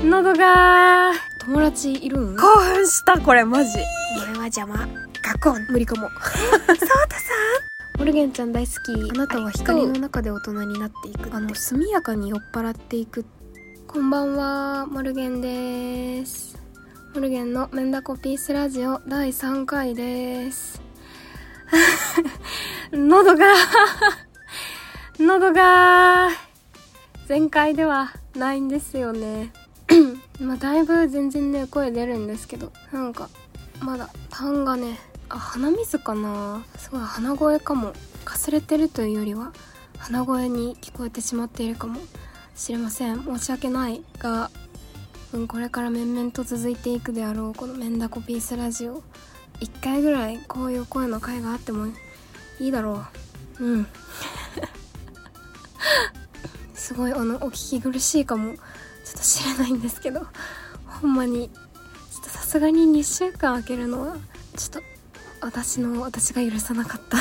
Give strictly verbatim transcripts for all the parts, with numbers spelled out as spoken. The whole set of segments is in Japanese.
喉が友達いるん？ 興奮したこれマジ。 俺は邪魔。 ガコン無理かも。 そうたさんモルゲンちゃん大好き。あなたは光の中で大人になっていく。あの速やかに酔っ払っていく。こんばんは、モルゲンです。モルゲンのメンダコピースラジオだいさんかいです。喉が喉が前回ではないんですよね。まあだいぶ全然ね声出るんですけど、なんかまだ痰がね、あ、鼻水かな、すごい鼻声かも。かすれてるというよりは鼻声に聞こえてしまっているかもしれません。申し訳ないが、うん、これから面々と続いていくであろうこのメンダコピースラジオ、いっかいぐらいこういう声の回があってもいいだろう。うんすごいあのお聞き苦しいかもちょっと知らないんですけど、ほんまにちょっとさすがににしゅうかん空けるのはちょっと私の私が許さなかった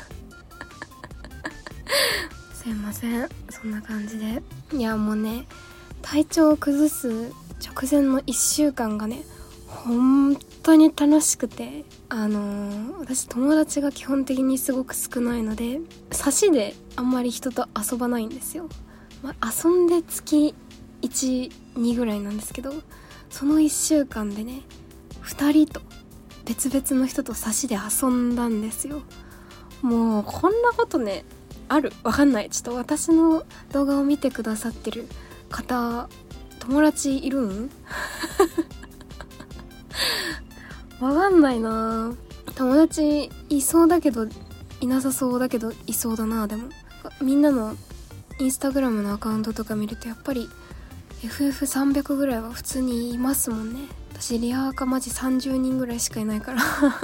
すいません。そんな感じで、いやもうね、体調を崩す直前のいっしゅうかんがね本当に楽しくて、あのー、私友達が基本的にすごく少ないので、差しであんまり人と遊ばないんですよ。まあ、遊んで月いち、にぐらいなんですけど、そのいっしゅうかんでねふたりと別々の人と差しで遊んだんですよ。もうこんなことねある？わかんない。ちょっと私の動画を見てくださってる方友達いるん？わかんないな。友達いそうだけどいなさそうだけどいそうだな。でもみんなのインスタグラムのアカウントとか見るとやっぱり エフエフさんびゃく ぐらいは普通にいますもんね。私リアカマジさんじゅうにんぐらいしかいないから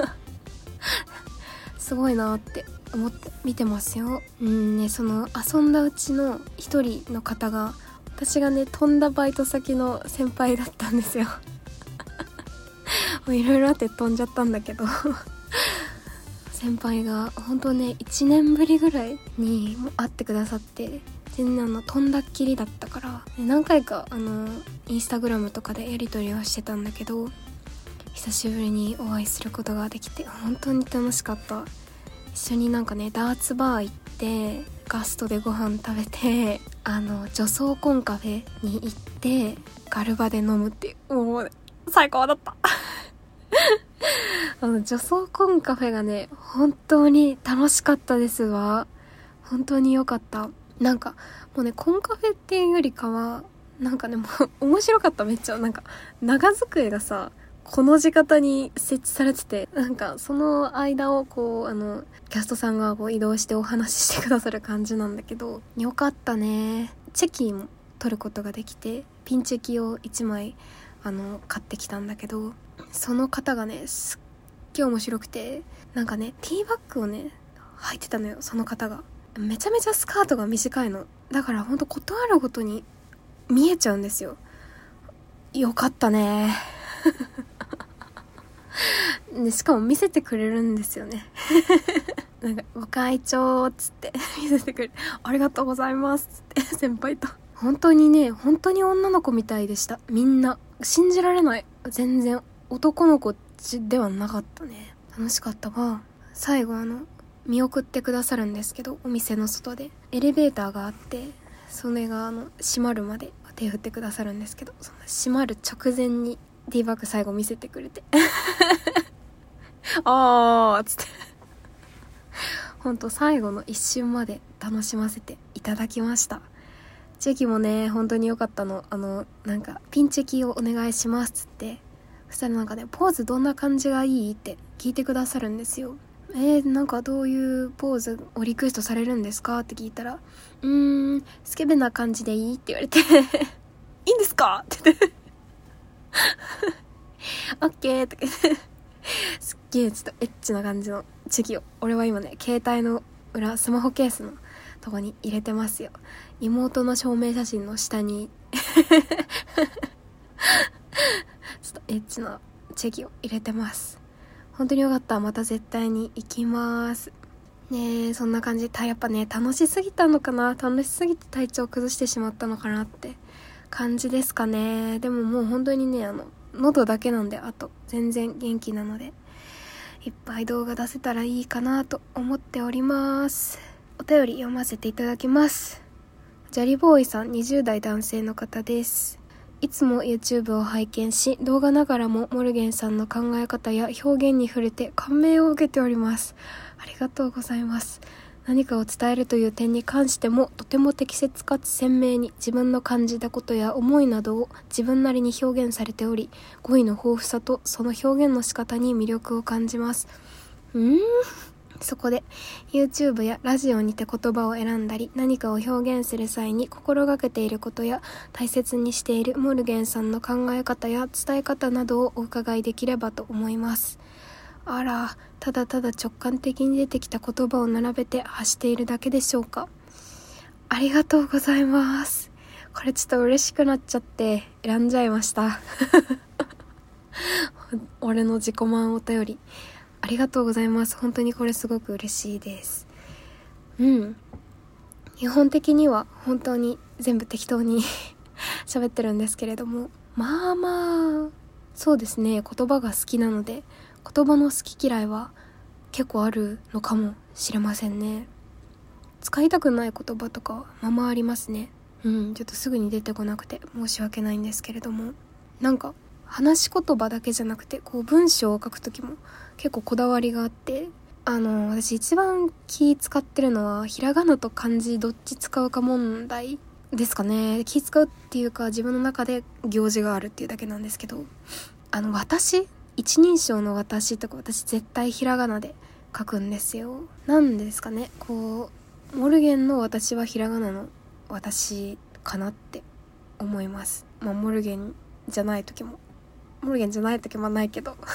すごいなって思って見てますよ。うんね、その遊んだうちの一人の方が私がね飛んだバイト先の先輩だったんですよいろいろあって飛んじゃったんだけど先輩が本当ねいちねんぶりぐらいに会ってくださって、全然あの飛んだっきりだったから、何回かあのインスタグラムとかでやり取りはしてたんだけど、久しぶりにお会いすることができて本当に楽しかった。一緒になんかねダーツバー行ってガストでご飯食べて、あの女装コンカフェに行ってガルバで飲むっていう、もう最高だったあの女装コンカフェがね本当に楽しかったですわ。本当に良かった。なんかもうねコンカフェっていうよりかはなんかねもう面白かった。めっちゃなんか長机がさこの字型に設置されてて、なんかその間をこうあのキャストさんがこう移動してお話ししてくださる感じなんだけど、よかったね。チェキも取ることができて、ピンチェキをいちまいあの買ってきたんだけど、その方がねすっげえ面白くて、なんかねティーバッグをね履いてたのよ。その方がめちゃめちゃスカートが短いのだからほんとことあるごとに見えちゃうんですよ。よかったねでしかも見せてくれるんですよねなんかご会長っつって見せてくれる、ありがとうございますっつって先輩と、本当にね本当に女の子みたいでした。みんな信じられない。全然男の子ではなかったね。楽しかったわ。最後あの見送ってくださるんですけど、お店の外でエレベーターがあって、それがあの閉まるまで手振ってくださるんですけど、その閉まる直前にティーバッグ最後見せてくれてあーっつってほんと最後の一瞬まで楽しませていただきました。チェキもね本当に良かったの。あのなんかピンチェキをお願いしますっつって、そしたらなんかねポーズどんな感じがいいって聞いてくださるんですよ。えー、なんかどういうポーズをリクエストされるんですかって聞いたら、うーんスケベな感じでいいって言われていいんですかって言ってオッケーとか言ってすっげえちょっとエッチな感じのチェキを俺は今ね携帯の裏スマホケースのとこに入れてますよ。妹の証明写真の下にちょっとエッチなチェキを入れてます。本当によかった。また絶対に行きますね。えそんな感じ。やっぱね楽しすぎたのかな、楽しすぎて体調崩してしまったのかなって感じですかね。でももう本当にね、あの喉だけなんで、あと全然元気なのでいっぱい動画出せたらいいかなと思っております。お便り読ませていただきます。ジャリボーイさん、にじゅう代男性の方です。いつも YouTube を拝見し、動画ながらもモルゲンさんの考え方や表現に触れて感銘を受けております。ありがとうございます。何かを伝えるという点に関してもとても適切かつ鮮明に自分の感じたことや思いなどを自分なりに表現されており、語彙の豊富さとその表現の仕方に魅力を感じます。うーんそこで YouTube やラジオにて言葉を選んだり、何かを表現する際に心がけていることや大切にしているモルゲンさんの考え方や伝え方などをお伺いできればと思います。あら、ただただ直感的に出てきた言葉を並べて発しているだけでしょうか。ありがとうございます。これちょっと嬉しくなっちゃって選んじゃいました俺の自己満お便りありがとうございます。本当にこれすごく嬉しいです。うん基本的には本当に全部適当に喋ってるんですけれども、まあまあそうですね、言葉が好きなので言葉の好き嫌いは結構あるのかもしれませんね。使いたくない言葉とかはままありますね。うんちょっとすぐに出てこなくて申し訳ないんですけれども、なんか話し言葉だけじゃなくてこう文章を書くときも結構こだわりがあって、あの私一番気使ってるのはひらがなと漢字どっち使うか問題ですかね。気使うっていうか自分の中で行事があるっていうだけなんですけど、あの私一人称の私とか私絶対ひらがなで書くんですよ。なんですかね、こうモルゲンの私はひらがなの私かなって思います。まあモルゲンじゃない時もモルゲンじゃない時もないけど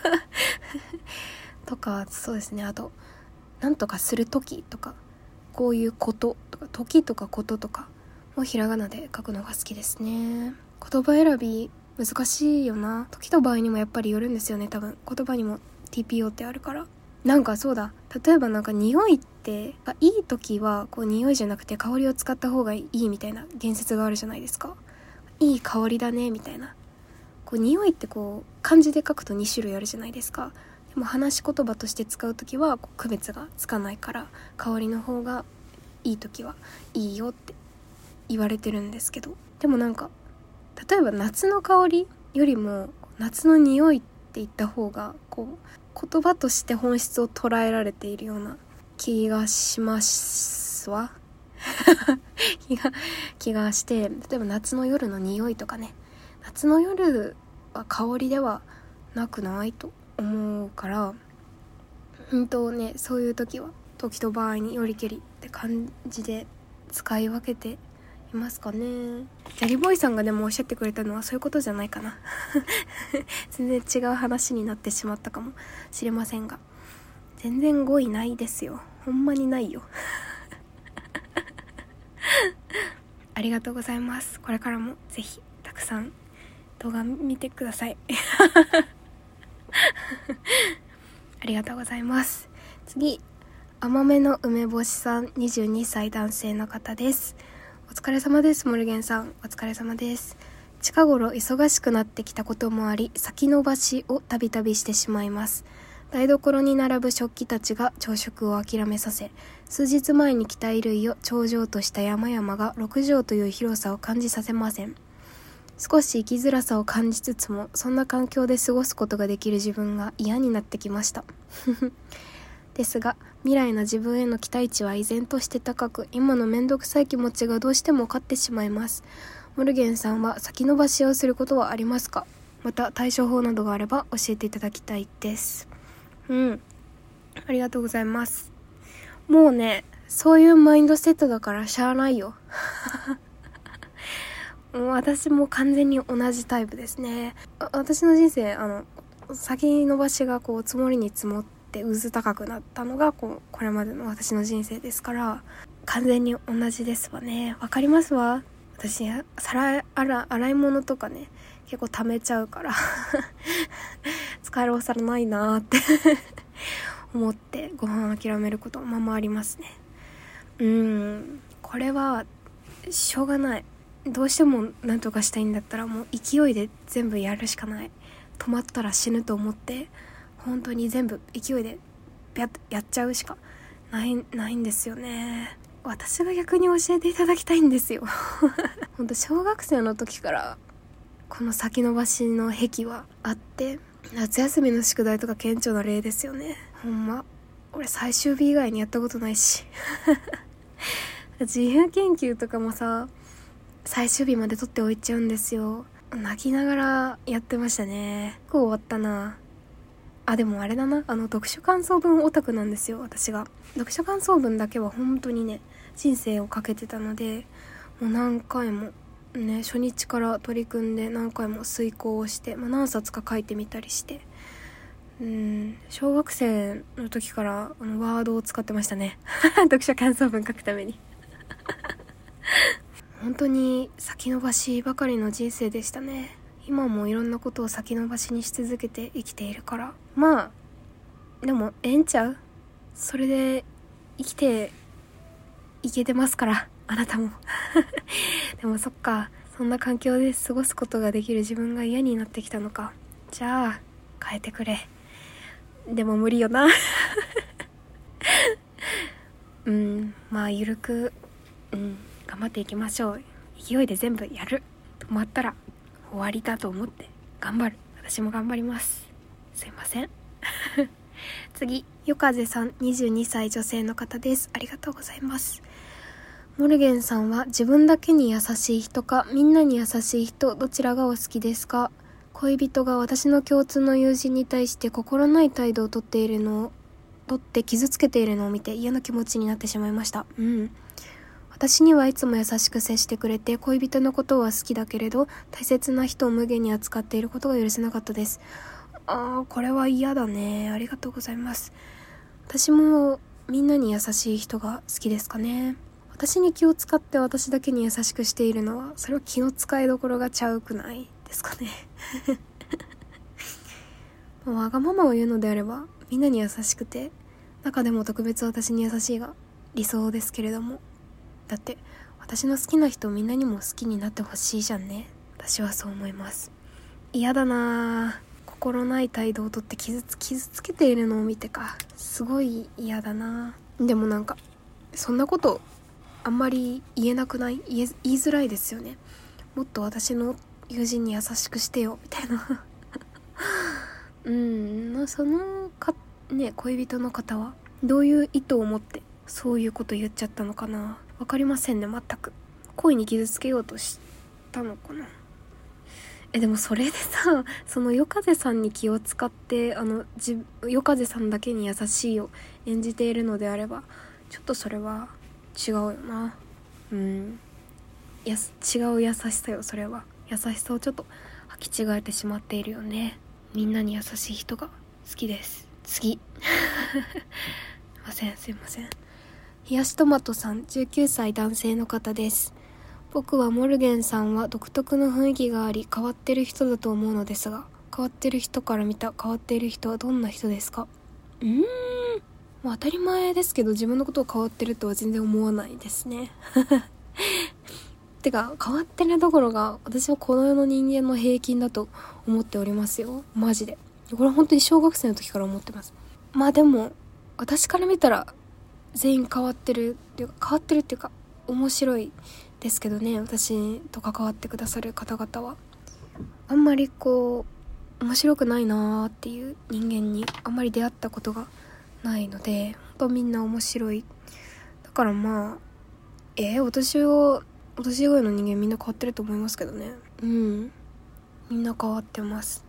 とかそうですね。あとなんとかする時とかこういうこととか時とかこととかもひらがなで書くのが好きですね。言葉選び難しいよな。時と場合にもやっぱりよるんですよね。多分言葉にも ティーピーオー ってあるから。なんかそうだ、例えばなんか匂いっていい時はこう匂いじゃなくて香りを使った方がいいみたいな言説があるじゃないですか。いい香りだねみたいな。こう匂いってこう漢字で書くとに種類あるじゃないですか。でも話し言葉として使う時はこう区別がつかないから香りの方がいい時はいいよって言われてるんですけど、でもなんか例えば夏の香りよりも夏の匂いって言った方がこう言葉として本質を捉えられているような気がしますわ気が気がして、例えば夏の夜の匂いとかね、夏の夜は香りではなくないと思うから、本当ねそういう時は時と場合によりけりって感じで使い分けていますかね。ジャリボーイさんがでもおっしゃってくれたのはそういうことじゃないかな全然違う話になってしまったかもしれませんが、全然語彙ないですよ。ほんまにないよありがとうございます。これからもぜひたくさん動画見てくださいありがとうございます。次、甘めの梅干しさん、にじゅうにさい男性の方です。お疲れ様です。モルゲンさんお疲れ様です。近頃忙しくなってきたこともあり先延ばしをたびたびしてしまいます。台所に並ぶ食器たちが朝食を諦めさせ、数日前に着た衣類を頂上とした山々がろくじょうという広さを感じさせません。少し生きづらさを感じつつも、そんな環境で過ごすことができる自分が嫌になってきましたですが未来の自分への期待値は依然として高く、今のめんどくさい気持ちがどうしても勝ってしまいます。モルゲンさんは先延ばしをすることはありますか？また対処法などがあれば教えていただきたいです。うんありがとうございます。もうねそういうマインドセットだからしゃあないよもう私も完全に同じタイプですね。私の人生あの先延ばしがこう積もりに積もって渦高くなったのがこうこれまでの私の人生ですから、完全に同じですわね。わかりますわ。私皿洗洗い物とかね結構溜めちゃうから使えるお皿ないなーって思ってご飯諦めることままありますね。うーんこれはしょうがない。 どうしてもなんとかしたいんだったらもう勢いで全部やるしかない。止まったら死ぬと思って本当に全部勢いでやっちゃうしかないないんですよね。私が逆に教えていただきたいんですよ本当小学生の時からこの先延ばしの癖はあって、夏休みの宿題とか顕著な例ですよね。ほんま俺最終日以外にやったことないし自由研究とかもさ最終日まで取っておいちゃうんですよ。泣きながらやってましたね。結構終わったなあ。でもあれだな、あの読書感想文オタクなんですよ私が。読書感想文だけは本当にね人生をかけてたので、もう何回もね初日から取り組んで何回も遂行をして、まあ、何冊か書いてみたりして、うん小学生の時からあのワードを使ってましたね読書感想文書くために本当に先延ばしばかりの人生でしたね。今もいろんなことを先延ばしにし続けて生きているから、まあでもええんちゃう。それで生きていけてますからあなたもでもそっか、そんな環境で過ごすことができる自分が嫌になってきたのか。じゃあ変えてくれ。でも無理よなうんまあゆるくうん頑張っていきましょう。勢いで全部やる。止まったら終わりだと思って頑張る。私も頑張ります。すいません次、よかぜさん、にじゅうにさい女性の方です。ありがとうございます。モルゲンさんは自分だけに優しい人かみんなに優しい人、どちらがお好きですか？恋人が私の共通の友人に対して心ない態度をとっているのをとって傷つけているのを見て嫌な気持ちになってしまいました。うん私にはいつも優しく接してくれて、恋人のことは好きだけれど大切な人を無限に扱っていることが許せなかったです。あーこれは嫌だね。ありがとうございます。私もみんなに優しい人が好きですかね。私に気を使って私だけに優しくしているのは、それは気の使いどころがちゃうくないですかねわがままを言うのであればみんなに優しくて、中でも特別私に優しいが理想ですけれども、だって私の好きな人をみんなにも好きになってほしいじゃんね。私はそう思います。嫌だな、心ない態度をとって傷つ傷つけているのを見てか、すごい嫌だな。でもなんかそんなことあんまり言えなくない？言え、言いづらいですよね。もっと私の友人に優しくしてよみたいなうんそのかね恋人の方はどういう意図を持ってそういうこと言っちゃったのかな。わかりませんね。全く恋に傷つけようとしたのかな。えでもそれでさ、その夜風さんに気を使ってあのじ夜風さんだけに優しいを演じているのであれば、ちょっとそれは違うよな。うんや違う優しさよ。それは優しさをちょっと履き違えてしまっているよね。みんなに優しい人が好きです。次すいませんすいません冷やしトマトさん、じゅうきゅうさい男性の方です。僕はモルゲンさんは独特の雰囲気があり変わってる人だと思うのですが、変わってる人から見た変わっている人はどんな人ですか？うーんもう当たり前ですけど、自分のことを変わってるとは全然思わないですねてか変わってるどころが私はこの世の人間の平均だと思っておりますよ。マジでこれ本当に小学生の時から思ってます。まあでも私から見たら全員変わってるっていうか変わってるっていうか面白いですけどね。私と関わってくださる方々はあんまりこう面白くないなーっていう人間にあんまり出会ったことがないので、本当みんな面白い。だからまあえー、私を私以外の人間みんな変わってると思いますけどね。うんみんな変わってます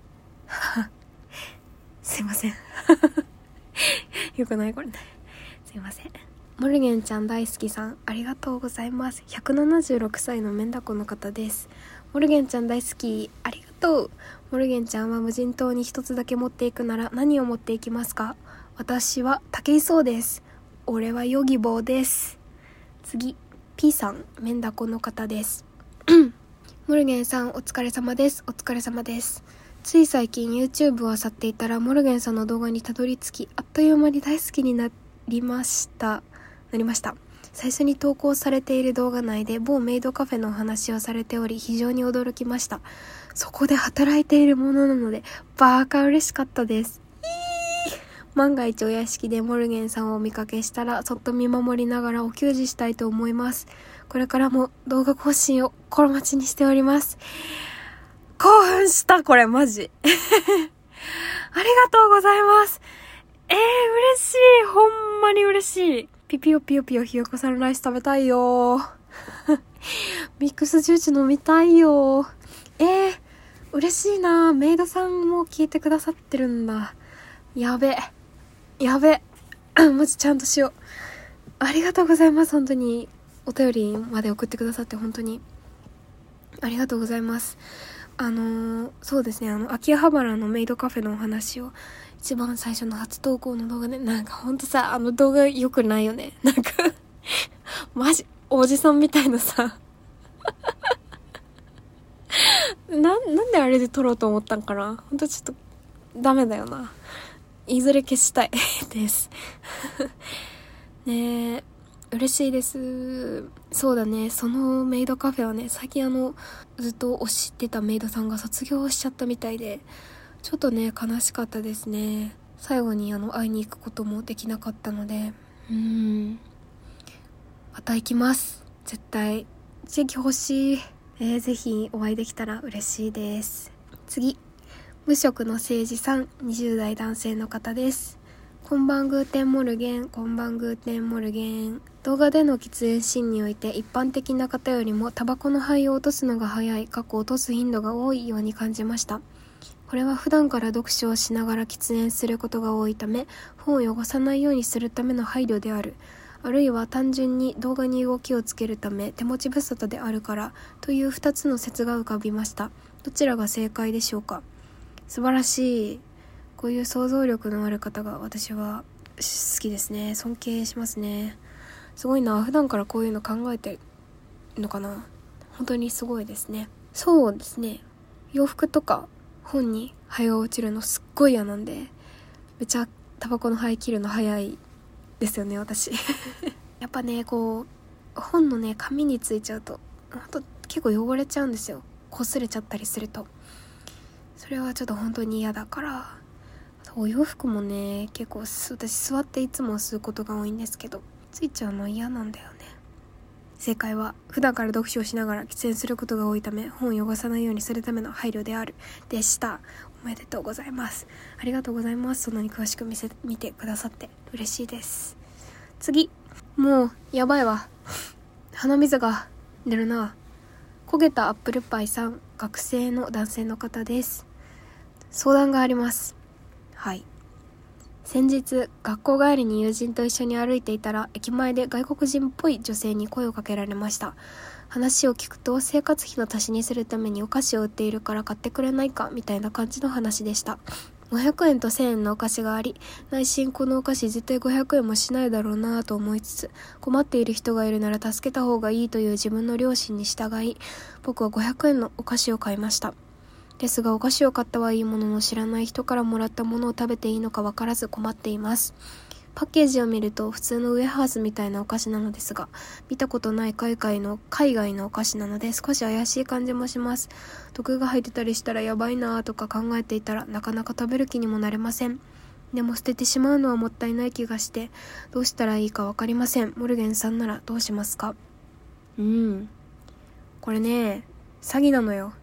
すいませんよくないこれね。すいません。モルゲンちゃん大好きさん、ありがとうございます。ひゃくななじゅうろくさいのメンダコの方です。モルゲンちゃん大好き、ありがとう。モルゲンちゃんは無人島に一つだけ持っていくなら何を持っていきますか？私は竹磯です。俺はヨギボーです。次 P さん、メンダコの方ですモルゲンさんお疲れ様です。お疲れ様です。つい最近 YouTube を漁っていたらモルゲンさんの動画にたどり着き、あっという間に大好きになりましたなりました。 最初に投稿されている動画内で某メイドカフェのお話をされており、非常に驚きました。そこで働いているものなのでバーカ嬉しかったです。万が一お屋敷でモルゲンさんをお見かけしたらそっと見守りながらお給仕したいと思います。これからも動画更新を心待ちにしております。 興奮した、これマジ。 ありがとうございます。えー、嬉しい。ほんまに嬉しい。ピピヨピヨピヨひよこさんライス食べたいよ。ミックスジュース飲みたいよ。えー、嬉しいな。メイドさんも聞いてくださってるんだ。やべ。やべ。マジちゃんとしよう。ありがとうございます。本当に。お便りまで送ってくださって本当に。ありがとうございます。あのー、そうですね。あの、秋葉原のメイドカフェのお話を一番最初の初投稿の動画で、なんかほんとさ、あの動画良くないよね。なんか、マジ、おじさんみたいなさ。な、なんであれで撮ろうと思ったんかな。ほんとちょっと、ダメだよな。いずれ消したいです。ねえ、嬉しいです。そうだね、そのメイドカフェはね、最近あの、ずっと推してたメイドさんが卒業しちゃったみたいで、ちょっとね悲しかったですね。最後にあの会いに行くこともできなかったので、うーんまた行きます。絶対チェキ欲しい。えー、ぜひお会いできたら嬉しいです。次、無職の誠治さん、にじゅう代男性の方です。こんばんグーテンモルゲン、こんばんグーテンモルゲン。動画での喫煙シーンにおいて一般的な方よりもタバコの灰を落とすのが早い、過去落とす頻度が多いように感じました。これは普段から読書をしながら喫煙することが多いため、本を汚さないようにするための配慮である。あるいは単純に動画に動きをつけるため手持ち無沙汰であるからというふたつの説が浮かびました。どちらが正解でしょうか。素晴らしい。こういう想像力のある方が私は好きですね。尊敬しますね。すごいな。普段からこういうの考えてるのかな。本当にすごいですね。そうですね。洋服とか本に灰が落ちるのすっごい嫌なんで、めちゃタバコの灰切るの早いですよね、私。やっぱね、こう本のね紙についちゃうとほんと結構汚れちゃうんですよ。擦れちゃったりすると、それはちょっと本当に嫌だから。お洋服もね結構私座っていつも吸うことが多いんですけど、ついちゃうの嫌なんだよね。正解は普段から読書をしながら喫煙することが多いため本を汚さないようにするための配慮であるでした。おめでとうございます。ありがとうございます。そんなに詳しく見せ見てくださって嬉しいです。次、もうやばいわ。鼻水が出るな。焦げたアップルパイさん、学生の男性の方です。相談があります。はい。先日学校帰りに友人と一緒に歩いていたら、駅前で外国人っぽい女性に声をかけられました。話を聞くと、生活費の足しにするためにお菓子を売っているから買ってくれないかみたいな感じの話でした。ごひゃくえんとせんえんのお菓子があり、内心このお菓子絶対ごひゃくえんもしないだろうなぁと思いつつ、困っている人がいるなら助けた方がいいという自分の良心に従い、僕はごひゃくえんのお菓子を買いました。ですがお菓子を買ったはいいものの、知らない人からもらったものを食べていいのか分からず困っています。パッケージを見ると普通のウエハースみたいなお菓子なのですが、見たことない海外の海外のお菓子なので少し怪しい感じもします。毒が入ってたりしたらやばいなとか考えていたら、なかなか食べる気にもなれません。でも捨ててしまうのはもったいない気がして、どうしたらいいか分かりません。モルゲンさんならどうしますか？うん、これね、詐欺なのよ。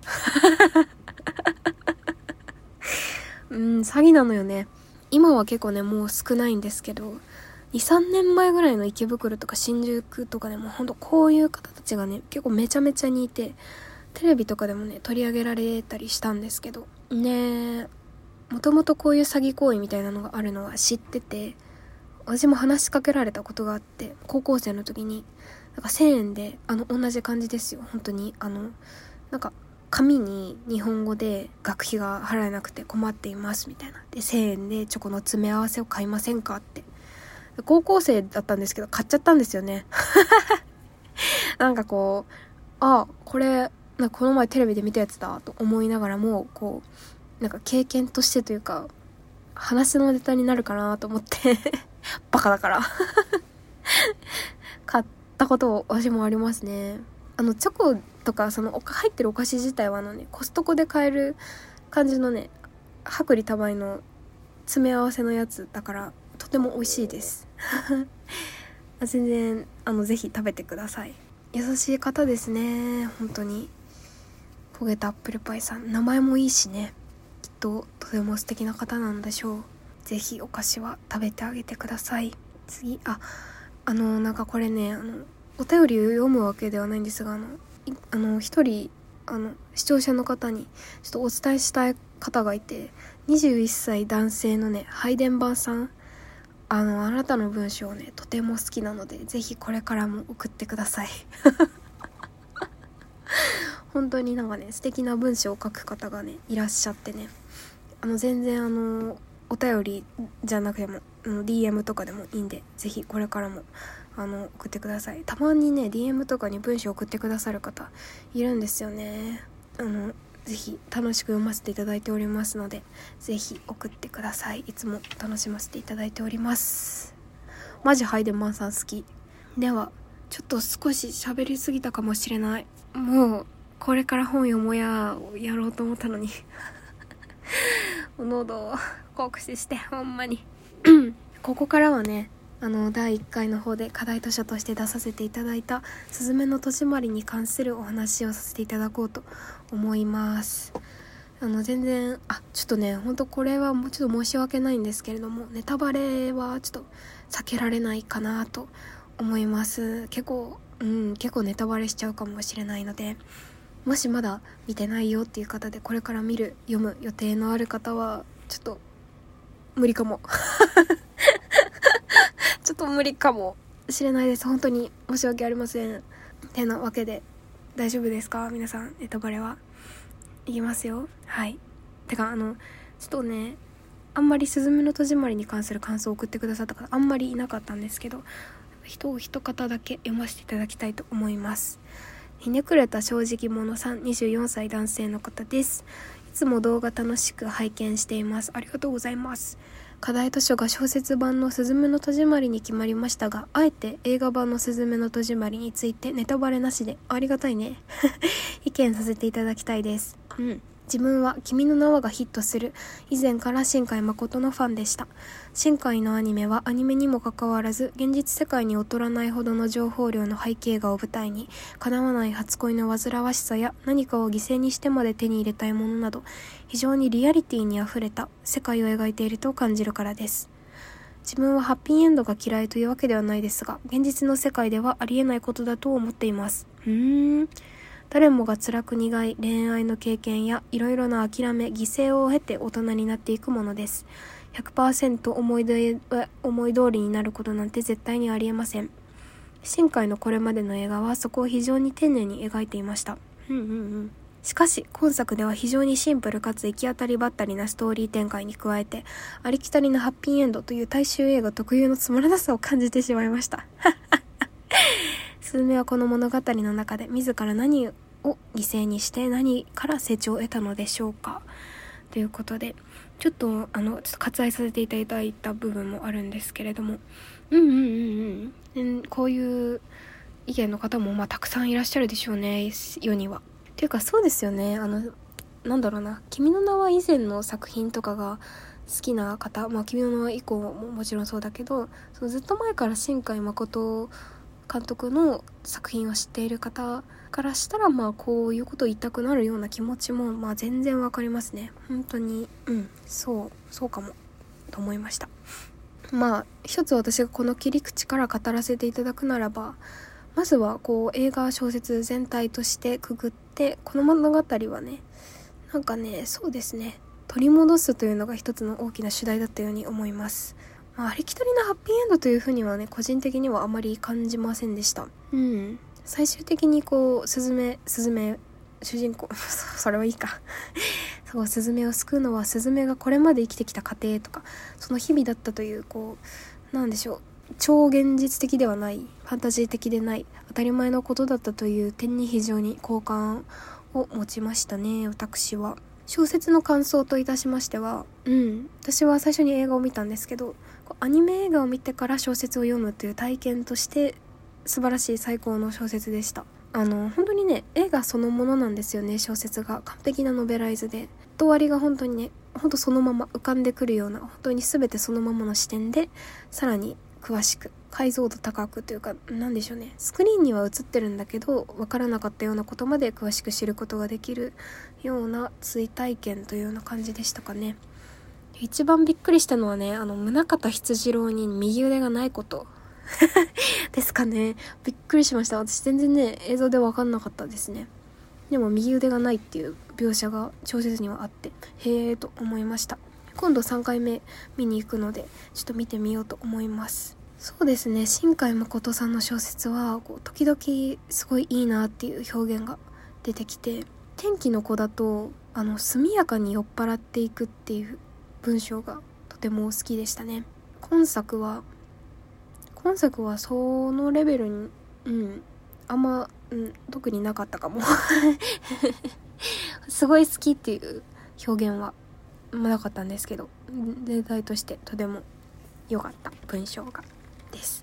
うん、詐欺なのよね。今は結構ねもう少ないんですけど、にさんねんまえぐらいの池袋とか新宿とかでもほんとこういう方たちがね結構めちゃめちゃにいて、テレビとかでもね取り上げられたりしたんですけどね。もともとこういう詐欺行為みたいなのがあるのは知ってて、私も話しかけられたことがあって、高校生の時になんかせんえんで、あの同じ感じですよ本当に、あのなんか紙に日本語で学費が払えなくて困っていますみたいなで、せんえんでチョコの詰め合わせを買いませんかって。高校生だったんですけど買っちゃったんですよね。なんかこう、あ、これなんかこの前テレビで見たやつだと思いながらも、こうなんか経験としてというか話のネタになるかなと思ってバカだから買ったことを私もありますね。あのチョコとかその入ってるお菓子自体はあのねコストコで買える感じのね薄利多売の詰め合わせのやつだからとても美味しいです全然あのぜひ食べてください。優しい方ですね本当に。焦げたアップルパイさん、名前もいいしね、きっととても素敵な方なんでしょう。ぜひお菓子は食べてあげてください。次、ああのなんかこれねあのお便りを読むわけではないんですが、あのあの一人あの視聴者の方にちょっとお伝えしたい方がいて、にじゅういっさい男性のね配電盤さん、あのあなたの文章ねとても好きなのでぜひこれからも送ってください本当になんかね素敵な文章を書く方がねいらっしゃってね、あの全然あのお便りじゃなくてもあの ディーエム とかでもいいんで、ぜひこれからもあの送ってください。たまにね ディーエム とかに文章送ってくださる方いるんですよね。あのぜひ楽しく読ませていただいておりますので、ぜひ送ってください。いつも楽しませていただいております。マジハイデンマンさん好き。ではちょっと少し喋りすぎたかもしれない。もうこれから本読もやをやろうと思ったのに喉を酷使してほんまにここからはねあのだいいっかいの方で課題図書として出させていただいたすずめの戸締まりに関するお話をさせていただこうと思います。あの全然あちょっとねほんとこれはもうちょっと申し訳ないんですけれども、ネタバレはちょっと避けられないかなと思います。結構うん結構ネタバレしちゃうかもしれないので、もしまだ見てないよっていう方でこれから見る読む予定のある方はちょっと無理かもちょっと無理かもしれないです。本当に申し訳ありません。てなわけで大丈夫ですか皆さん、ネタバレはいきますよ。はい。てかあのちょっとねあんまりすずめの戸締まりに関する感想を送ってくださった方あんまりいなかったんですけど、人を一方だけ読ませていただきたいと思います。ひねくれた正直者さん、にじゅうよんさい男性の方です。いつも動画楽しく拝見しています。ありがとうございます。課題図書が小説版のすずめの戸締まりに決まりましたが、あえて映画版のすずめの戸締まりについてネタバレなしで、ありがたいね意見させていただきたいです。うん。自分は君の名はがヒットする以前から新海誠のファンでした。新海のアニメはアニメにもかかわらず現実世界に劣らないほどの情報量の背景画を舞台に、叶わない初恋の煩わしさや何かを犠牲にしてまで手に入れたいものなど、非常にリアリティにあふれた世界を描いていると感じるからです。自分はハッピーエンドが嫌いというわけではないですが、現実の世界ではありえないことだと思っています。うーん誰もが辛く苦い恋愛の経験やいろいろな諦め、犠牲を経て大人になっていくものです。ひゃくパーセント 思い出思い通りになることなんて絶対にありえません。新海のこれまでの映画はそこを非常に丁寧に描いていました。うんうんうん。しかし今作では非常にシンプルかつ行き当たりばったりなストーリー展開に加えて、ありきたりなハッピーエンドという大衆映画特有のつまらなさを感じてしまいましたスズメはこの物語の中で自ら何を犠牲にして何から成長を得たのでしょうか、ということでちょっとあのちょっと割愛させていただいた部分もあるんですけれども、うんうんうんうん、こういう意見の方もまあたくさんいらっしゃるでしょうね、世には。っていうかそうですよね、あのなんだろうな、君の名は以前の作品とかが好きな方、まあ君の名は以降ももちろんそうだけど、そのずっと前から新海誠監督の作品を知っている方からしたら、まあこういうことを言いたくなるような気持ちもまあ全然わかりますね。本当にうんそうそうかもと思いました。まあ一つ私がこの切り口から語らせていただくならば、まずはこう映画小説全体としてくぐって、この物語はねなんかねそうですね取り戻すというのが一つの大きな主題だったように思います。まあ、ありきたりなハッピーエンドというふうにはね個人的にはあまり感じませんでした。うん最終的にこうスズメスズメ主人公それはいいかそうスズメを救うのはスズメがこれまで生きてきた過程とかその日々だったという、こうなんでしょう、超現実的ではない、ファンタジー的でない当たり前のことだったという点に非常に好感を持ちましたね、私は。小説の感想といたしましては、うん私は最初に映画を見たんですけど、アニメ映画を見てから小説を読むという体験として素晴らしい最高の小説でした。あの本当にね映画そのものなんですよね。小説が完璧なノベライズで、終わりが本当にね本当そのまま浮かんでくるような、本当に全てそのままの視点でさらに詳しく解像度高くというか、なんでしょうね、スクリーンには映ってるんだけど分からなかったようなことまで詳しく知ることができるような追体験というような感じでしたかね。一番びっくりしたのはね、あの宗像羊次郎に右腕がないことですかね。びっくりしました。私全然ね映像で分かんなかったですね。でも右腕がないっていう描写が小説にはあって、へーと思いました。今度さんかいめ見に行くのでちょっと見てみようと思います。そうですね、新海誠さんの小説はこう時々すごいいいなっていう表現が出てきて、天気の子だとあの速やかに酔っ払っていくっていう文章がとても好きでしたね。今作は今作はそのレベルにうんあんま、うん、特になかったかもすごい好きっていう表現はなかったんですけど、全体としてとても良かった文章がです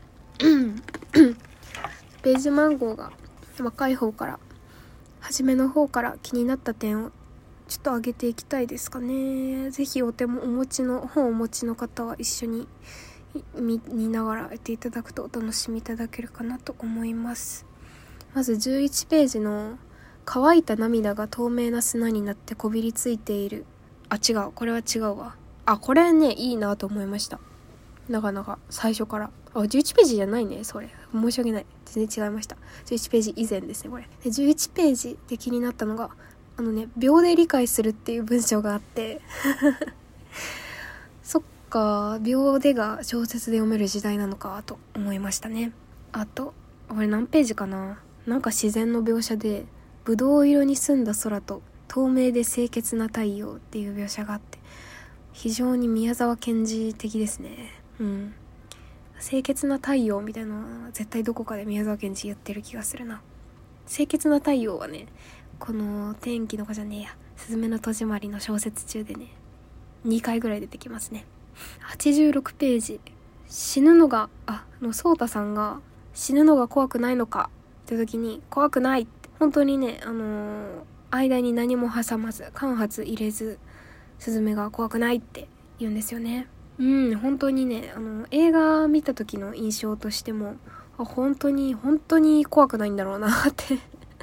ページ番号が若い方から初めの方から気になった点をちょっと上げていきたいですかね。ぜひお手もお持ちの本をお持ちの方は一緒に見, 見ながらやっていただくとお楽しみいただけるかなと思います。まずじゅういちページの乾いた涙が透明な砂になってこびりついている、あ違うこれは違うわあこれねいいなと思いました。なかなか最初からあじゅういちページじゃないね、それ申し訳ない、全然違いました。じゅういちページ以前ですねこれで。じゅういちページで気になったのがあのね秒で理解するっていう文章があってそっか秒でが小説で読める時代なのかと思いましたね。あとこれ何ページかな、なんか自然の描写でぶどう色に澄んだ空と透明で清潔な太陽っていう描写があって、非常に宮沢賢治的ですね。うん清潔な太陽みたいなのは絶対どこかで宮沢賢治言ってる気がするな。清潔な太陽はねこの天気の子じゃねえやすずめの戸締まりの小説中でねにかいぐらい出てきますね。はちじゅうろくページ、死ぬのがあのソータさんが死ぬのが怖くないのかって時に怖くないって本当にねあのー、間に何も挟まず間髪入れずスズメが怖くないって言うんですよね。うん本当にねあの映画見た時の印象としてもあ本当に本当に怖くないんだろうなって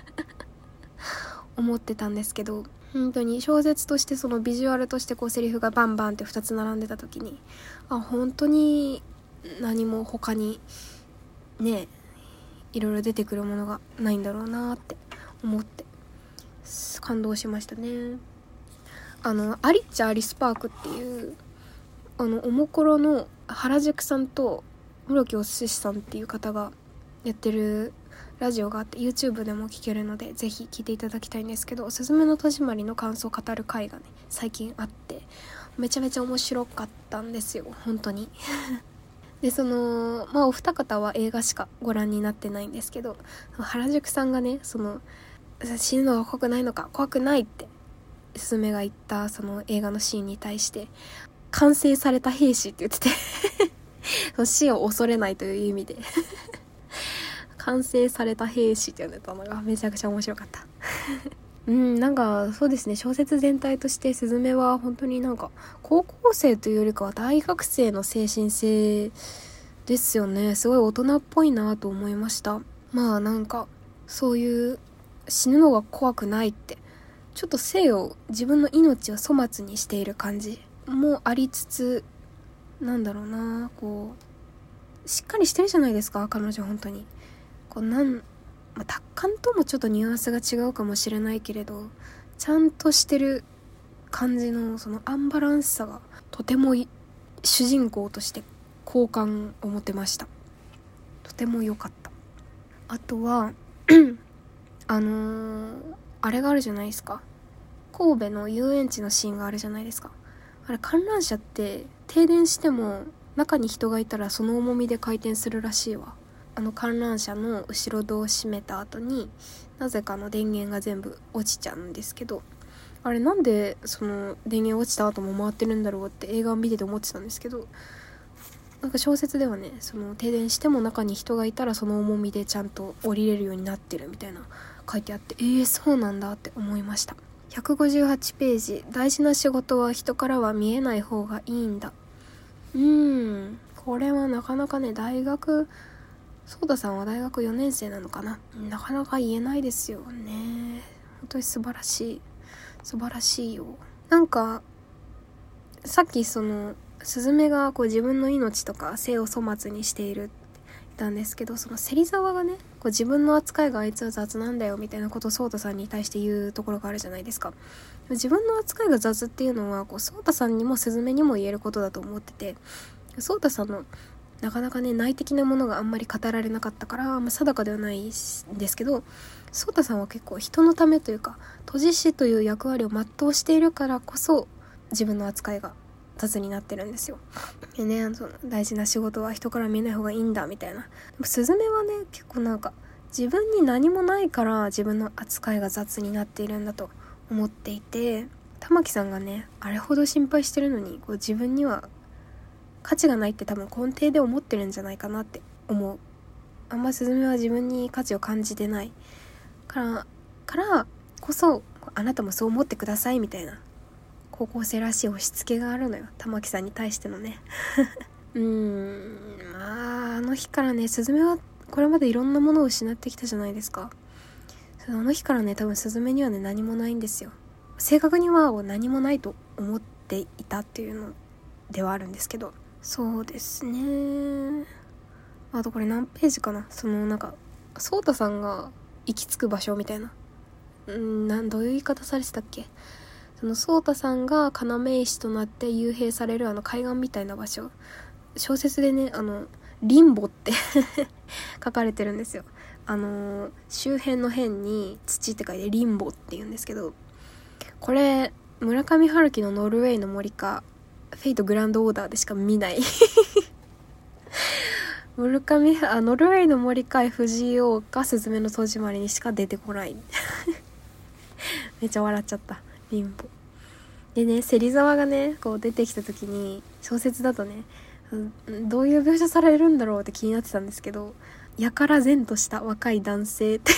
思ってたんですけど、本当に小説としてそのビジュアルとしてこうセリフがバンバンってふたつ並んでた時にあ本当に何も他にねいろいろ出てくるものがないんだろうなって思って感動しましたね。あのアリッチ・アリスパークっていうあのおもころの原宿さんと室木お寿司さんっていう方がやってるラジオがあって YouTube でも聞けるのでぜひ聞いていただきたいんですけど、すずめの戸締まりの感想を語る回がね最近あってめちゃめちゃ面白かったんですよ本当にでそのまあお二方は映画しかご覧になってないんですけど、原宿さんがねその死ぬのが怖くないのか怖くないってすずめが言ったその映画のシーンに対して完成された兵士って言ってて死を恐れないという意味で完成された兵士って言ってたのがめちゃくちゃ面白かったうんなんかそうですね、小説全体としてすずめは本当になんか高校生というよりかは大学生の精神性ですよね。すごい大人っぽいなと思いました。まあなんかそういう死ぬのが怖くないってちょっと生を自分の命を粗末にしている感じもありつつ、なんだろうなこうしっかりしてるじゃないですか彼女本当にこうなん、まあ、達観ともちょっとニュアンスが違うかもしれないけれどちゃんとしてる感じのそのアンバランスさがとても主人公として好感を持てました。とても良かった。あとはあのー、あれがあるじゃないですか、神戸の遊園地のシーンがあるじゃないですか。あれ観覧車って停電しても中に人がいたらその重みで回転するらしいわ。あの観覧車の後ろ戸を閉めた後になぜかの電源が全部落ちちゃうんですけど、あれなんでその電源落ちた後も回ってるんだろうって映画を見てて思ってたんですけど、 なんか小説ではね、その停電しても中に人がいたらその重みでちゃんと降りれるようになってるみたいな書いてあって、えー、そうなんだって思いました。ひゃくごじゅうはちページ、大事な仕事は人からは見えない方がいいんだ。うーん、これはなかなかね、大学、ソーダさんは大学よねん生なのかな、なかなか言えないですよね。本当に素晴らしい、素晴らしいよ。なんかさっきそのスズメがこう自分の命とか生を粗末にしているって言ったんですけど、その芹沢がね、こう自分の扱いがあいつは雑なんだよみたいなことをソータさんに対して言うところがあるじゃないですか。自分の扱いが雑っていうのはこうソータさんにもスズメにも言えることだと思ってて、ソータさんのなかなかね内的なものがあんまり語られなかったから、まあ、定かではないんですけど、ソータさんは結構人のためというか閉じ師という役割を全うしているからこそ自分の扱いが雑になってるんですよ。でね、その大事な仕事は人から見えない方がいいんだみたいな。でもスズメはね、結構なんか自分に何もないから自分の扱いが雑になっているんだと思っていて、玉木さんがねあれほど心配してるのにこう自分には価値がないって多分根底で思ってるんじゃないかなって思う。あんまスズメは自分に価値を感じてないからからこそ、あなたもそう思ってくださいみたいな高校生らしい押し付けがあるのよ、玉木さんに対してのねうーん、まああの日からね、スズメはこれまでいろんなものを失ってきたじゃないですか。あの日からね、多分スズメにはね何もないんですよ。正確には何もないと思っていたっていうのではあるんですけど、そうですね。あとこれ何ページかな、そのなんかソータさんが行き着く場所みたいな、んなんどういう言い方されてたっけ。そのソータさんが要石となって幽閉されるあの海岸みたいな場所、小説でねあのリンボって書かれてるんですよ。あの周辺の辺に土って書いてリンボって言うんですけど、これ村上春樹のノルウェーの森かフェイトグランドオーダーでしか見ない村上あノルウェーの森か藤井王かスズメの戸締まりにしか出てこないめっちゃ笑っちゃった。リンボでね、芹沢がねこう出てきた時に小説だとねどういう描写されるんだろうって気になってたんですけど、やから然とした若い男性って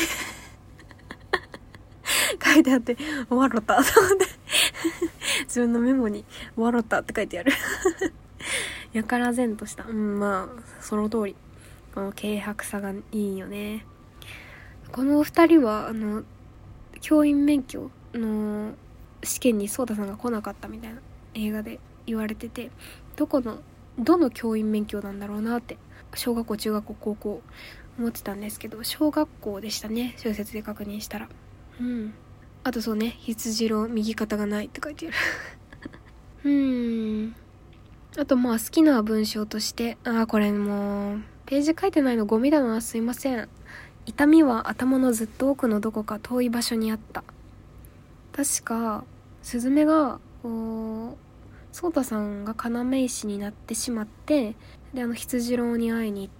書いてあって、わろたと思って自分のメモにわろたって書いてあるやから然とした、うん、まあその通り、この軽薄さがいいよね。この二人はあの教員免許の試験にソータさんが来なかったみたいな映画で言われてて、どこのどの教員免許なんだろうなって小学校中学校高校思ってたんですけど、小学校でしたね、小説で確認したら。うん。あとそうね、羊郎右肩がないって書いてあるうーん。あとまあ好きな文章として、あーこれもうページ書いてないのゴミだな、すいません。痛みは頭のずっと奥のどこか遠い場所にあった。確かスズメがこうソータさんが要石になってしまって、であの羊郎に会いに行って、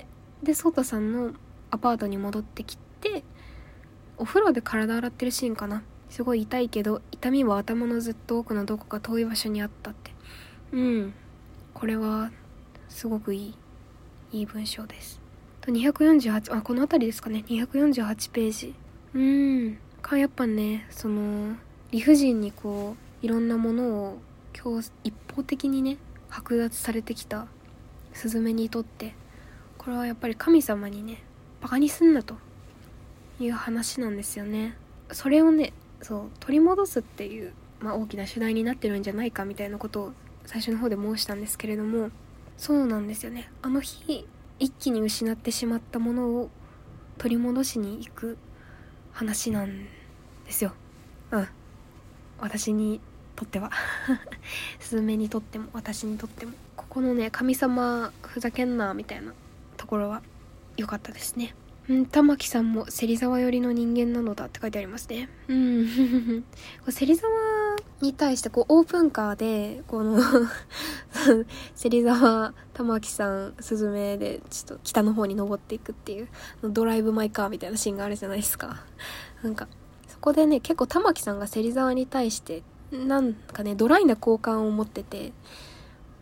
でソータさんのアパートに戻ってきてお風呂で体洗ってるシーンかな。すごい痛いけど痛みは頭のずっと奥のどこか遠い場所にあったって。うん、これはすごくいいいい文章です。とにひゃくよんじゅうはち、あこの辺りですかね、にひゃくよんじゅうはちページ。うんかやっぱね、その理不尽にこういろんなものを今日一方的にね剥奪されてきたスズメにとって、これはやっぱり神様にねバカにすんなという話なんですよね。それをねそう取り戻すっていう、まあ、大きな主題になってるんじゃないかみたいなことを最初の方で申したんですけれども、そうなんですよね。あの日一気に失ってしまったものを取り戻しに行く話なんですよ。うん私にとってはスズメにとっても私にとっても、ここのね神様ふざけんなみたいなところは良かったですね。うん玉木さんも芹沢寄りの人間なのだって書いてありますね。うん芹沢に対してこうオープンカーでこの芹沢玉木さんスズメでちょっと北の方に登っていくっていうドライブマイカーみたいなシーンがあるじゃないですか。なんかそこでね結構玉木さんが芹沢に対してなんかねドライな好感を持ってて、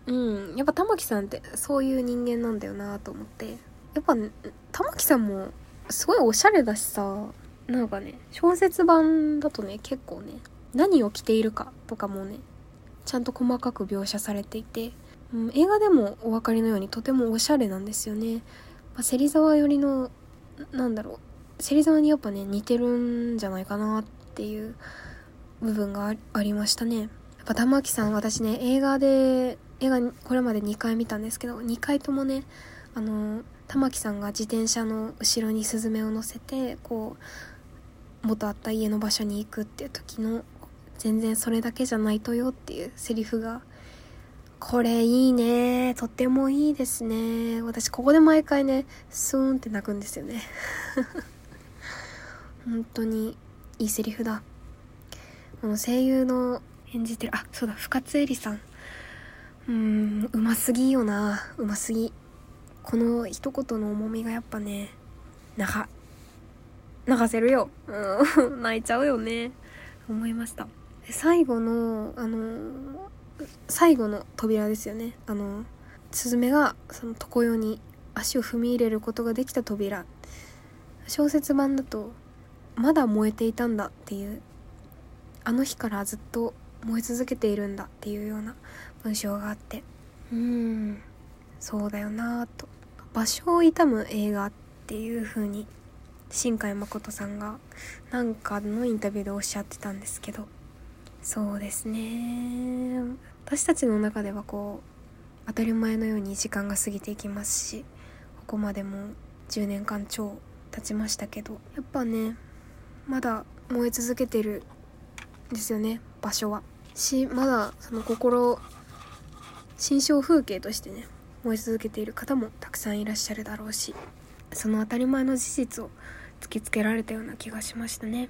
うんやっぱ玉木さんってそういう人間なんだよなと思って、やっぱ玉木さんもすごいおしゃれだしさ、なんかね小説版だとね結構ね何を着ているかとかもねちゃんと細かく描写されていて、うん、映画でもお分かりのようにとてもおしゃれなんですよね。まあ、芹沢寄りのなんだろう芹沢にやっぱね似てるんじゃないかなっていう部分が あ, ありましたね。やっぱ玉木さん私ね映画で映画これまでにかい見たんですけど、にかいともねあの玉木さんが自転車の後ろにスズメを乗せてこう元あった家の場所に行くっていう時の全然それだけじゃないとよっていうセリフがこれいいね、とてもいいですね。私ここで毎回ねスーンって泣くんですよね本当にいいセリフだ。この声優の演じてるあそうだ深津絵里さん、うーんうますぎよな、うますぎ。この一言の重みがやっぱね泣か泣かせるよ、うん、泣いちゃうよね思いました。最後のあの最後の扉ですよね。あのスズメがその常世に足を踏み入れることができた扉、小説版だとまだ燃えていたんだっていう、あの日からずっと燃え続けているんだっていうような文章があって、うーんそうだよなと、場所を悼む映画っていう風に新海誠さんがなんかのインタビューでおっしゃってたんですけど、そうですね、私たちの中ではこう当たり前のように時間が過ぎていきますし、ここまでもじゅうねんかん超経ちましたけど、やっぱねまだ燃え続けてるんですよね、場所は。しまだその心心象風景としてね燃え続けている方もたくさんいらっしゃるだろうし、その当たり前の事実を突きつけられたような気がしましたね。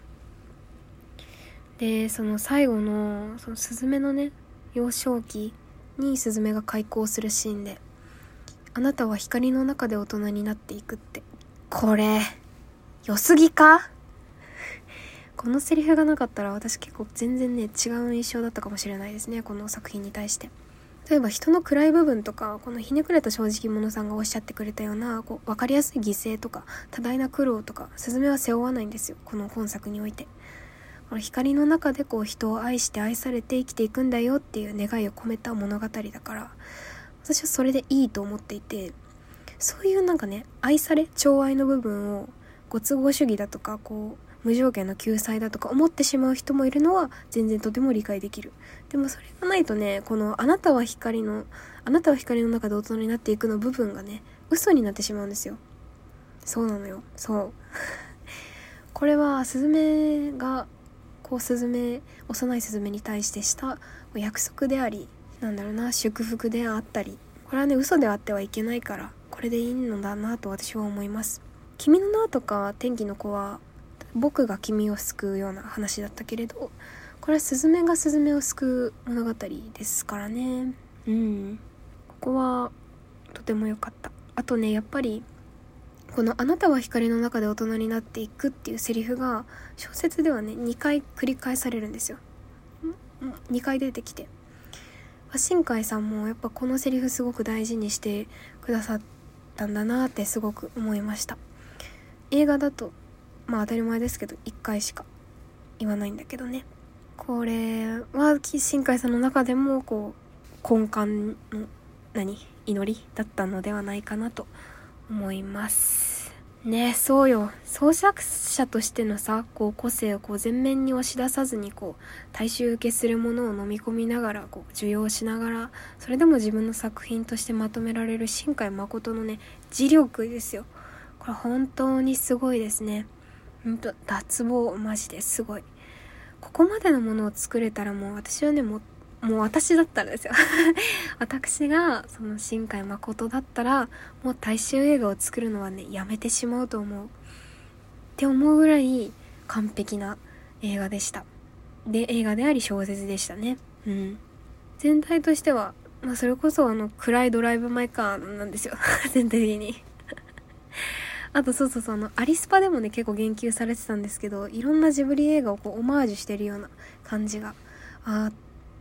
でその最後のそのスズメのね幼少期にスズメが開口するシーンで、あなたは光の中で大人になっていくって、これ良すぎかこのセリフがなかったら私結構全然ね違う印象だったかもしれないですね、この作品に対して。例えば人の暗い部分とか、このひねくれた正直者さんがおっしゃってくれたようなこう分かりやすい犠牲とか多大な苦労とかスズメは背負わないんですよ、この本作において。この光の中でこう人を愛して愛されて生きていくんだよっていう願いを込めた物語だから、私はそれでいいと思っていて、そういうなんかね愛され寵愛の部分をご都合主義だとかこう無条件の救済だとか思ってしまう人もいるのは全然とても理解できる。でもそれがないとね、このあなたは光のあなたは光の中で大人になっていくの部分がね嘘になってしまうんですよ。そうなのよ、そうこれはスズメがこうスズメ幼いスズメに対してした約束であり、なんだろうな祝福であったり、これはね嘘であってはいけないからこれでいいのだなと私は思います。君の名とか天気の子は僕が君を救うような話だったけれど、これはスズメがスズメを救う物語ですからね。うんここはとても良かった。あとねやっぱりこのあなたは光の中で大人になっていくっていうセリフが小説ではねにかい繰り返されるんですよ。にかい出てきて、新海さんもやっぱこのセリフすごく大事にしてくださったんだなってすごく思いました。映画だとまあ当たり前ですけどいっかいしか言わないんだけどね、これは新海さんの中でもこう根幹の何祈りだったのではないかなと思いますね。そうよ、創作者としてのさこう個性をこう前面に押し出さずにこう大衆受けするものを飲み込みながらこう受容しながら、それでも自分の作品としてまとめられる新海誠のね磁力ですよ。これ本当にすごいですね。本当脱帽マジですごい。ここまでのものを作れたらもう私はねもうもう私だったらですよ私がその新海誠だったらもう大衆映画を作るのはねやめてしまうと思うって思うぐらい完璧な映画でした。で映画であり小説でしたね。うん全体としては、まあ、それこそあの暗いドライブ・マイ・カーなんですよ全体的にあとそうそうそうあのアリスパでもね結構言及されてたんですけど、いろんなジブリ映画をこうオマージュしてるような感じがあ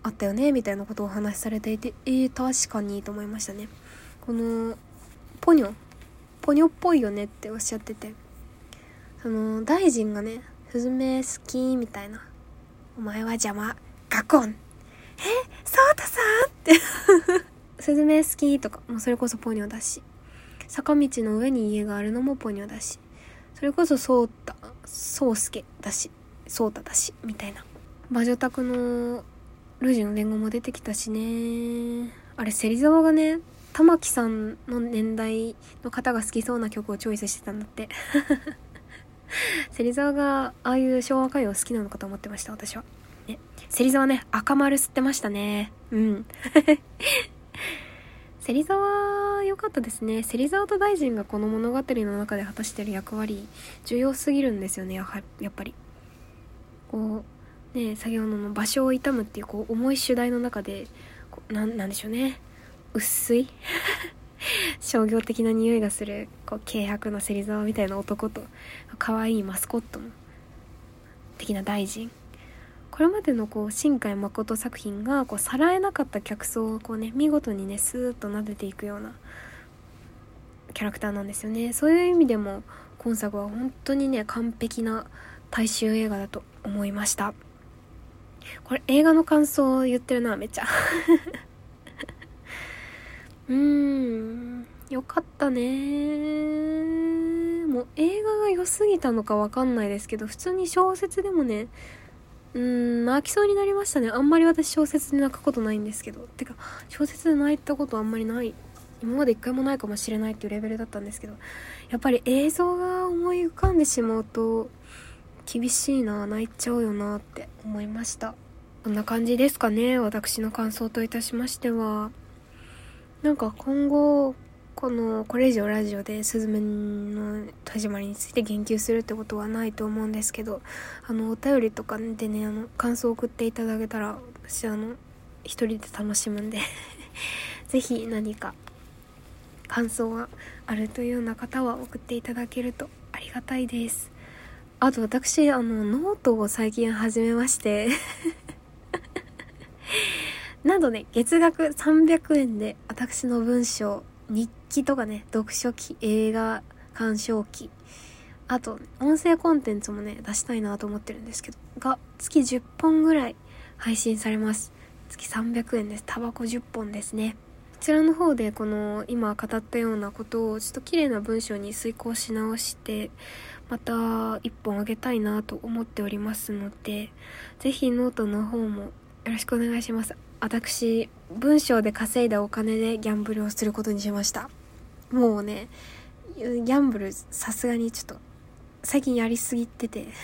あったよねみたいなことをお話しされていて、えー、確かにと思いましたね。このポニョポニョっぽいよねっておっしゃってて、その大臣がね、スズメ好きみたいな、お前は邪魔ガコン、えそうたさんってスズメ好きとかもうそれこそポニョだし、坂道の上に家があるのもポニョだし、それこそそうたそうすけだし、そうただしみたいな、魔女宅のルージュの伝言も出てきたしね。あれ芹沢がね、玉木さんの年代の方が好きそうな曲をチョイスしてたんだって芹沢がああいう昭和歌謡好きなのかと思ってました私はね。芹沢ね、赤丸吸ってましたね。うん芹沢良かったですね。芹沢と大臣がこの物語の中で果たしている役割重要すぎるんですよね。やはやっぱりこうね、先ほどの場所を悼むっていうこう重い主題の中でこうな ん, なんでしょうね、薄い商業的な匂いがするこう軽薄な芹沢みたいな男と可愛いマスコットの的な大臣、これまでのこう新海誠作品がこうさらえなかった客層をこうね、見事にねスーッと撫でていくようなキャラクターなんですよね。そういう意味でも今作は本当にね完璧な大衆映画だと思いました。これ映画の感想を言ってるなめっちゃうーんよかったね。もう映画が良すぎたのかわかんないですけど、普通に小説でもねうーん泣きそうになりましたね。あんまり私小説で泣くことないんですけど、てか小説で泣いたことあんまりない、今まで一回もないかもしれないっていうレベルだったんですけど、やっぱり映像が思い浮かんでしまうと厳しいな、泣いちゃうよなって思いました。こんな感じですかね、私の感想といたしましては。なんか今後このこれ以上ラジオでスズメの始まりについて言及するってことはないと思うんですけど、あのお便りとかでね、あの感想を送っていただけたら私あの一人で楽しむんでぜひ何か感想があるというような方は送っていただけるとありがたいです。あと私あのノートを最近始めましてなどね、月額さんびゃくえんで私の文章、日記とかね、読書記、映画鑑賞記、あと音声コンテンツもね出したいなと思ってるんですけどが月じゅっぽんぐらい配信されます。月さんびゃくえんです。タバコじゅっぽんですね。こちらの方でこの今語ったようなことをちょっと綺麗な文章に遂行し直してまた一本あげたいなと思っておりますので、ぜひノートの方もよろしくお願いします。私文章で稼いだお金でギャンブルをすることにしました。もうねギャンブルさすがにちょっと最近やりすぎてて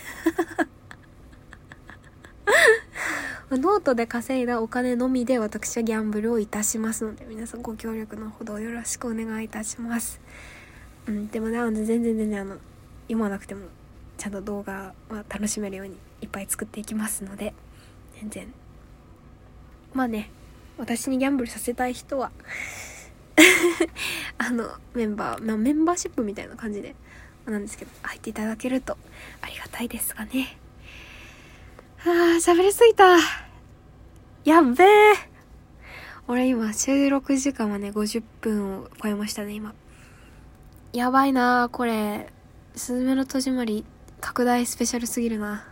ノートで稼いだお金のみで私はギャンブルをいたしますので、皆さんご協力のほどよろしくお願いいたします。うん、でもねあの全然全然あの読まなくてもちゃんと動画は楽しめるようにいっぱい作っていきますので、全然まあね、私にギャンブルさせたい人はあのメンバー、まあ、メンバーシップみたいな感じでなんですけど入っていただけるとありがたいですがね。あー喋りすぎた、やっべえ。俺今収録時間はねごじゅっぷんを超えましたね。今やばいなこれ、すずめの戸締まり拡大スペシャルすぎるな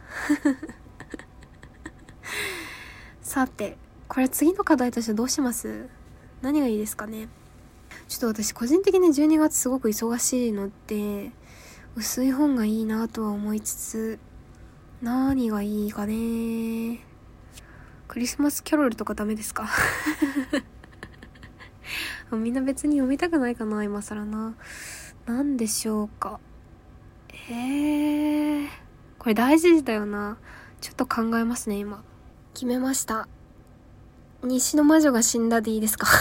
さてこれ次の課題としてどうします？何がいいですかね。ちょっと私個人的にじゅうにがつすごく忙しいので薄い本がいいなとは思いつつ、何がいいかね。クリスマスキャロルとかダメですかみんな別に読みたくないかな今更な。なんでしょうか。えー、これ大事だよな。ちょっと考えますね。今決めました。西の魔女が死んだでいいですか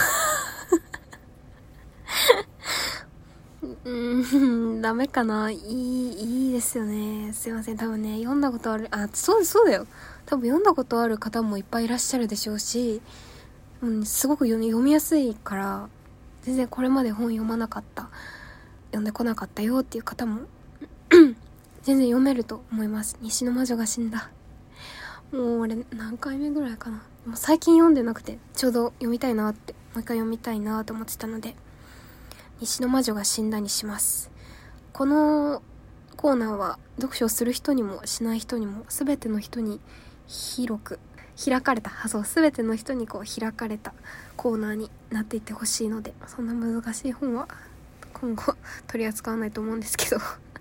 うーんダメかな。いいいいですよね。すいません。多分ね読んだことある、あそうそうだよ、多分読んだことある方もいっぱいいらっしゃるでしょうし、うん、すごく読み、読みやすいから全然これまで本読まなかった、読んでこなかったよっていう方も全然読めると思います。西の魔女が死んだ。 もう俺何回目ぐらいかな。もう最近読んでなくて、ちょうど読みたいなって、もう一回読みたいなと思ってたので、西の魔女が死んだにします。このコーナーは読書をする人にもしない人にも全ての人に広く開かれた、そう、全ての人にこう開かれたコーナーになっていってほしいので、そんな難しい本は今後取り扱わないと思うんですけど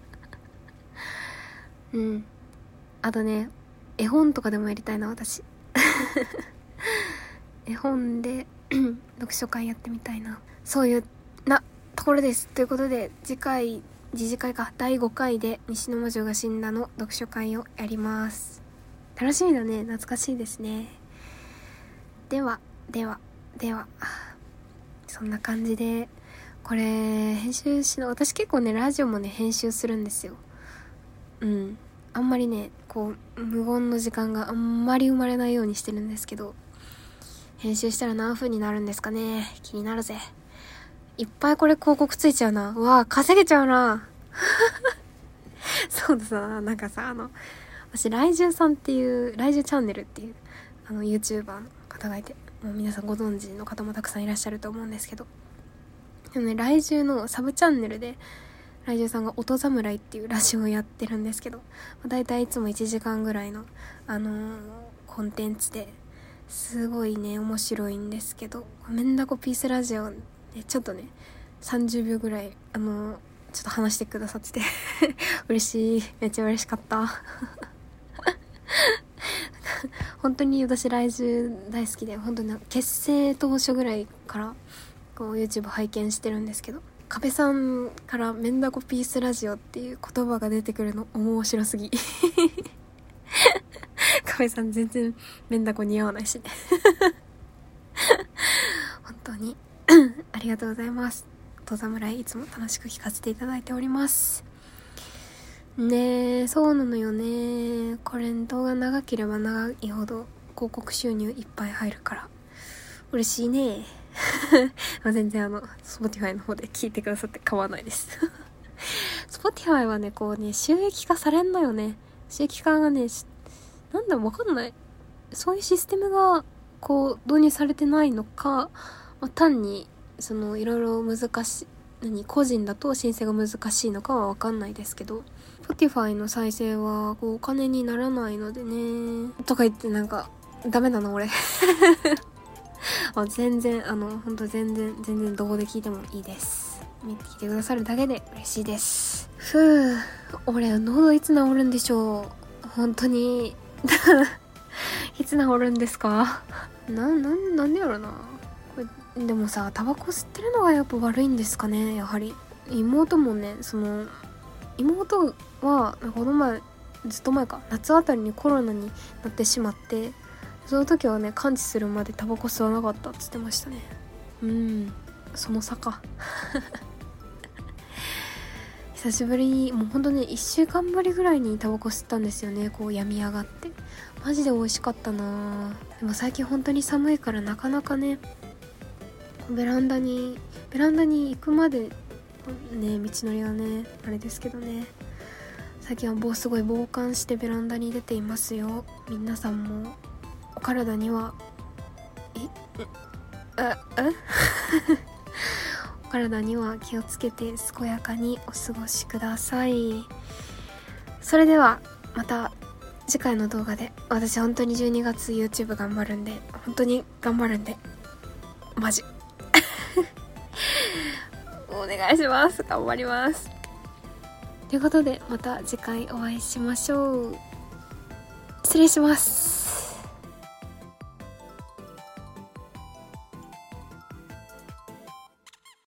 うん。あとね、絵本とかでもやりたいな、私絵本で読書会やってみたいな、そういうなところです。ということで、次回次次回かだいごかいで西の魔女が死んだの読書会をやります。楽しみだね。懐かしいですね。ではではではそんな感じで、これ編集しな、私結構ねラジオもね編集するんですよ。うん、あんまりねこう無言の時間があんまり生まれないようにしてるんですけど、編集したら何分になるんですかね。気になるぜ。いっぱいこれ広告ついちゃうな。うわー、稼げちゃうなそうださ、なんかさ、あの私ライジュさんっていうライジュチャンネルっていうあの YouTuber の方がいて、もう皆さんご存知の方もたくさんいらっしゃると思うんですけど、でもねライジュのサブチャンネルでライジュさんが音侍っていうラジオをやってるんですけど、だいたいいつもいちじかんぐらいのあのー、コンテンツですごいね面白いんですけど、メンダコピースラジオでちょっとねさんじゅうびょうぐらいあのー、ちょっと話してくださってて嬉しい、めっちゃ嬉しかった本当に私ライジュ大好きで、本当に結成当初ぐらいからこう YouTube 拝見してるんですけど、壁さんからメンダコピースラジオっていう言葉が出てくるの面白すぎ壁さん全然メンダコ似合わないしね本当にありがとうございます。音侍いつも楽しく聞かせていただいておりますね。えそうなのよね。これ動画長ければ長いほど広告収入いっぱい入るから嬉しいねまあ全然あの Spotify の方で聞いてくださって構わないですSpotify はねこうね収益化されんのよね。収益化がねなんだろうわかんない、そういうシステムがこう導入されてないのか、まあ、単にそのいろいろ難しい何個人だと申請が難しいのかはわかんないですけど、 Spotify の再生はこうお金にならないのでねとか言ってなんかダメだな俺あ全然あの本当全然全然どこで聞いてもいいです。見て聞いてくださるだけで嬉しいです。ふう、俺喉いつ治るんでしょう本当にいつ治るんですかな、な、なんでやろなこれ。でもさタバコ吸ってるのがやっぱ悪いんですかね。やはり妹もね、その妹はこの前ずっと前か夏あたりにコロナになってしまって、その時はね完治するまでタバコ吸わなかったって言ってましたね。うん、その差か久しぶりにもうほんとねいっしゅうかんぶりぐらいにタバコ吸ったんですよね。こう病み上がってマジで美味しかったな。でも最近本当に寒いからなかなかねベランダにベランダに行くまでね道のりがねあれですけどね、最近はもうすごい防寒してベランダに出ていますよ。皆さんもお体にはえああお体には気をつけて健やかにお過ごしください。それではまた次回の動画で、私本当にじゅうにがつ YouTube 頑張るんで、本当に頑張るんでマジお願いします。頑張ります。ということでまた次回お会いしましょう。失礼します。